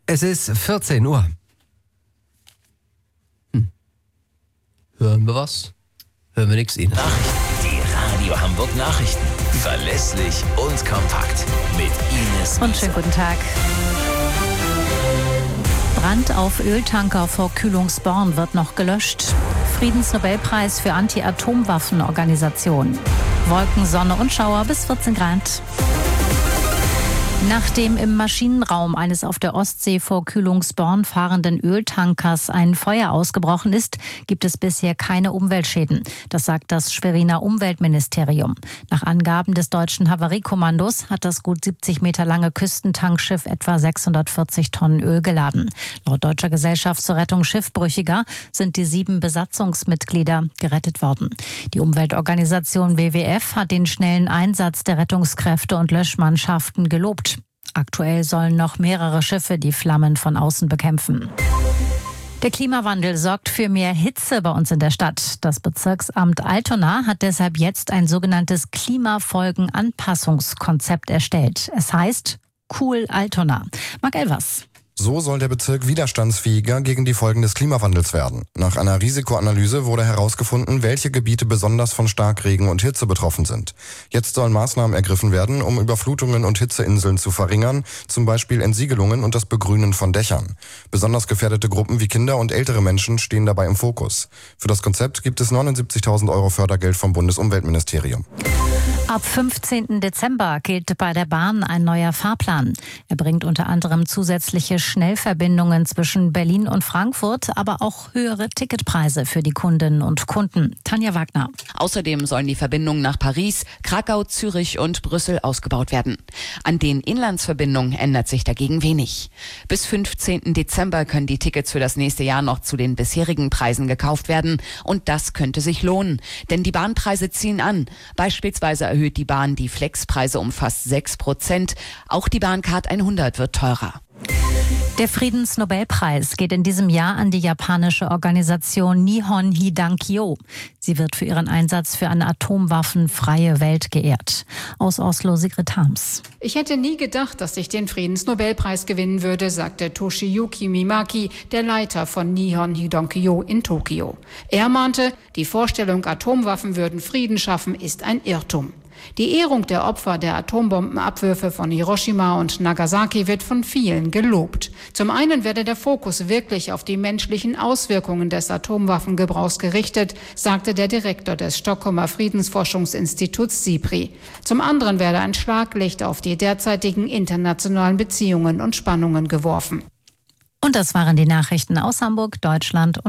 Es ist 14 Uhr. Hören wir was? Hören wir nichts, Ines? Die Radio Hamburg Nachrichten. Verlässlich und kompakt. Mit Ines Und schönen guten Tag. Brand auf Öltanker vor Kühlungsborn wird noch gelöscht. Friedensnobelpreis für Anti-Atomwaffen-Organisation. Wolken, Sonne und Schauer bis 14 Grad. Nachdem im Maschinenraum eines auf der Ostsee vor Kühlungsborn fahrenden Öltankers ein Feuer ausgebrochen ist, gibt es bisher keine Umweltschäden. Das sagt das Schweriner Umweltministerium. Nach Angaben des deutschen Havariekommandos hat das gut 70 Meter lange Küstentankschiff etwa 640 Tonnen Öl geladen. Laut Deutscher Gesellschaft zur Rettung Schiffbrüchiger sind die 7 Besatzungsmitglieder gerettet worden. Die Umweltorganisation WWF hat den schnellen Einsatz der Rettungskräfte und Löschmannschaften gelobt. Aktuell sollen noch mehrere Schiffe die Flammen von außen bekämpfen. Der Klimawandel sorgt für mehr Hitze bei uns in der Stadt. Das Bezirksamt Altona hat deshalb jetzt ein sogenanntes Klimafolgenanpassungskonzept erstellt. Es heißt Cool Altona. Marc Elvers. So soll der Bezirk widerstandsfähiger gegen die Folgen des Klimawandels werden. Nach einer Risikoanalyse wurde herausgefunden, welche Gebiete besonders von Starkregen und Hitze betroffen sind. Jetzt sollen Maßnahmen ergriffen werden, um Überflutungen und Hitzeinseln zu verringern, zum Beispiel Entsiegelungen und das Begrünen von Dächern. Besonders gefährdete Gruppen wie Kinder und ältere Menschen stehen dabei im Fokus. Für das Konzept gibt es 79.000 € Fördergeld vom Bundesumweltministerium. Ab 15. Dezember gilt bei der Bahn ein neuer Fahrplan. Er bringt unter anderem zusätzliche Schnellverbindungen zwischen Berlin und Frankfurt, aber auch höhere Ticketpreise für die Kundinnen und Kunden. Tanja Wagner. Außerdem sollen die Verbindungen nach Paris, Krakau, Zürich und Brüssel ausgebaut werden. An den Inlandsverbindungen ändert sich dagegen wenig. Bis 15. Dezember können die Tickets für das nächste Jahr noch zu den bisherigen Preisen gekauft werden. Und das könnte sich lohnen, denn die Bahnpreise ziehen an. Beispielsweise erhöht die Bahn die Flexpreise um fast 6%. Auch die Bahncard 100 wird teurer. Der Friedensnobelpreis geht in diesem Jahr an die japanische Organisation Nihon Hidankyo. Sie wird für ihren Einsatz für eine atomwaffenfreie Welt geehrt. Aus Oslo, Sigrid Harms. Ich hätte nie gedacht, dass ich den Friedensnobelpreis gewinnen würde, sagte Toshiyuki Mimaki, der Leiter von Nihon Hidankyo in Tokio. Er mahnte, die Vorstellung, Atomwaffen würden Frieden schaffen, ist ein Irrtum. Die Ehrung der Opfer der Atombombenabwürfe von Hiroshima und Nagasaki wird von vielen gelobt. Zum einen werde der Fokus wirklich auf die menschlichen Auswirkungen des Atomwaffengebrauchs gerichtet, sagte der Direktor des Stockholmer Friedensforschungsinstituts SIPRI. Zum anderen werde ein Schlaglicht auf die derzeitigen internationalen Beziehungen und Spannungen geworfen. Und das waren die Nachrichten aus Hamburg, Deutschland und